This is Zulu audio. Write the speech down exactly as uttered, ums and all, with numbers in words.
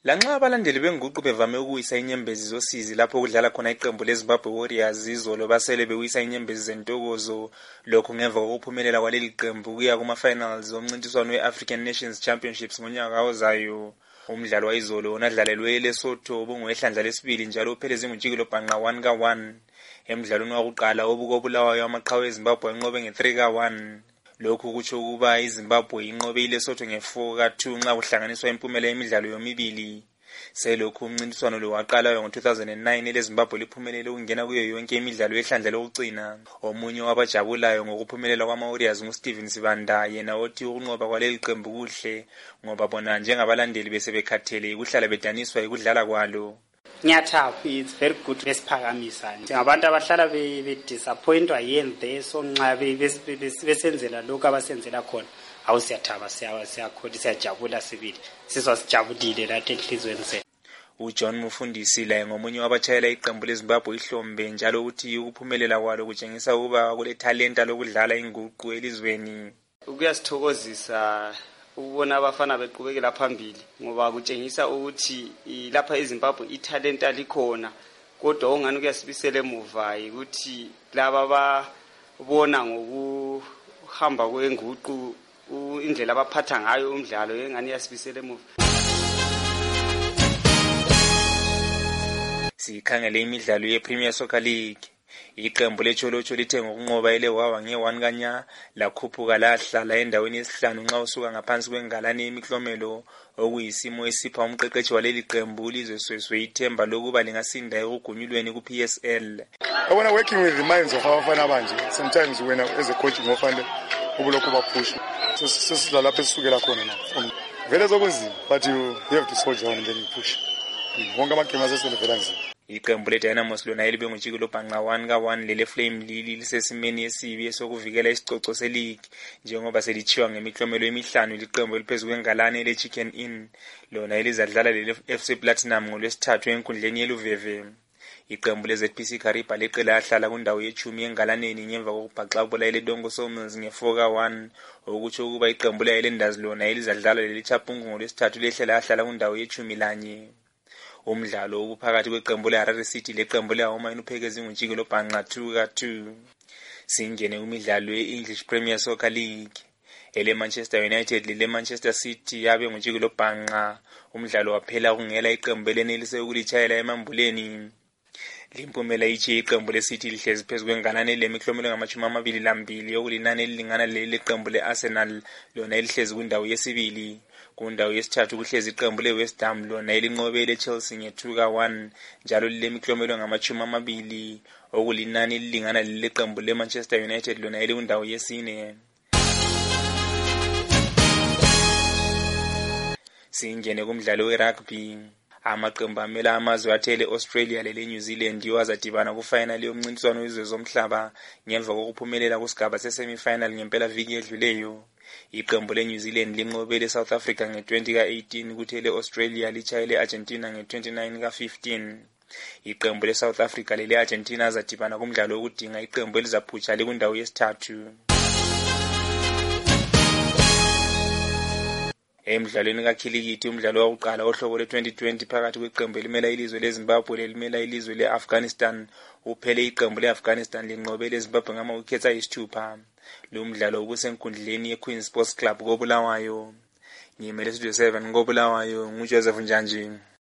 Lanxa abalandeli benguqu bevame ukuwisa inyembezi zosizi lapho kudlala khona iqembu leZimbabwe Warriors, izolo basele bewisa inyembezi zentokozo lokhu ngemva kokuphumelela kwaleli qembu kuya kuma-finals omncintiswano we-African Nations Championships ngonyaka ozayo. Umdlalo wayizolo onadlalelwe eLesotho ubungwehlandla lesibili njalo upheleze ngojikelo bhanqa one ka one. Emdlalweni wakuqala obukobulawayo amaqhawe eZimbabwe anqobe nge-three ka one. Lokhu kutsho ukuba iZimbabwe inqobe iLesotho nge-four ka two nxa kuhlanganiswa impumela yemidlalo yomibili. Selokhu umncintiswano lo waqalayo ngo-two thousand nine eleZimbabwe liphumelele ukungena kuyo yonke imidlalo yehlandla lokucina. Omunye wabajabulayo ngokuphumelela kwama-Warriors nguSteven Sibanda, yena othi ukunqoba kwaleli qembu kuhle ngoba bona njengabalandeli besebekhathele ukuhlala bedaniswa yikudlala kwalo. Nyathapha, it's very good besiphakamisa njengabantu abahlala be-disappointwa yini there, so nxa besenzela lokhu abasenzela khona awusiyathaba siyakhona siyajabula sibili sizwa sijabulile lathi enhlizweni zethu. uJohn Mufundisi laye ngomunye wabatshayela iqembu leZimbabwe ihlombe njalo uthi ukuphumelela kwalo kutshengisa ukuba kule talenta lokudlala inguqu elizweni. Kuyasithokozisa ukubona abafana beqhubekela phambili ngoba kutshengisa ukuthi lapha eZimbabwe italenta likhona, kodwa ongani kuyasibisela emuva ukuthi laba babona ngokuhamba kwenguqu indlela abaphatha ngayo umdlalo engani yasibisela emuva. Sikhangele imidlalo yePremier Soccer League. Iqembu leCholocho lithe ngokunqoba elewawa nge-one kanya lakhuphuka lahlala endaweni yesihlanu nxa usuka ngaphansi kwengalane yemiklomelo, okuyisimo esipha umqeqeshi waleli qembu ulizwe Seswe ithemba lokuba lingasinda ekugunyulweni ku-P S L. I want to working with the minds of abafana manje. Sometimes when as a coach ngofanda ubulokhu bapush. So sesila lapha esukela khona na. Vele zokunzima but you, you have to soldier on and then you push. Wonke amagame aseselevela nzima. Iqembu leDynamos lona elibe ngojikelo bhanqa one ka one lele Flame Lili lisesimeni esibi esokuvikela isicoco seleague njengoba selitshiwa ngemiklomelo emihlanu liqembu eliphezulu kwengalane leChicken Inn lona elizadlala lele F C Platinum ngolwesithathu enkundleni yeLuveve. Iqembu leZ P C Kariba leqela lahlala kundawo yechumi engalaneni ngemva kokubhaxa bola eleDongo Sawmills nge-four ka one, okutsho ukuba iqembu leLenders lona elizadlala lele Chapungu ngolwesithathu lehlela lahlala kundawo yechumi lanye. Umdlalo uphakathi kweqembu leHarare City leqembu leHoma inuphekezi ngojikelo bhanqa two ka two. Singene kumidlalo ye-English Premier Soccer League. Ele Manchester United lile Manchester City yabe ngojikelo bhanqa. Umdlalo waphela kungela iqembu elenelise ukulitshayela emambuleni. Limpumela ichi iqembu leCity lihlezi phezu kwenganane lemiklomelo ngamashumi amabili lambili okulinani elilingana leli qembu leArsenal lona elihlezi kundawo yesibili. Kundawo yesithathu kuhlezi iqembu leWest Ham lona elinqobe leChelsea nge-two ka one njalo lilemiklomelo ngamashumi amabili okulinani elilingana leli qembu leManchester United lona elikundawo yesine. Singene kumdlalo werugby. Amaqembu amela amazwe athele Australia lele New Zealand wazadibana ku-final yomncintiswano wezwe zomhlaba ngemva kokuphumelela kusigaba se-semi-final ngempela viki edluleyo. Iqembu leNew Zealand linqobele South Africa nge-twenty ka eighteen kuthi le-Australia litshayele Argentina nge-twenty-nine ka fifteen. Iqembu leSouth Africa lele Argentina azadibana kumdlalo wokudinga iqembu elizaphutsha likundawo yesithathu. Emdlalweni kakhilikithi umdlalo wakuqala ohlobo lwe-twenty twenty phakathi kweqembu elimela ilizwe leZimbabwe lelimela ilizwe le-Afghanistan uphele iqembu le-Afghanistan linqobele eZimbabwe ngama-wickets ayisithupha. Lo mdlalo ubusenkundleni yeQueen Sports Club koBulawayo. Ngimele Studio seven koBulawayo nguJoseph Njanji.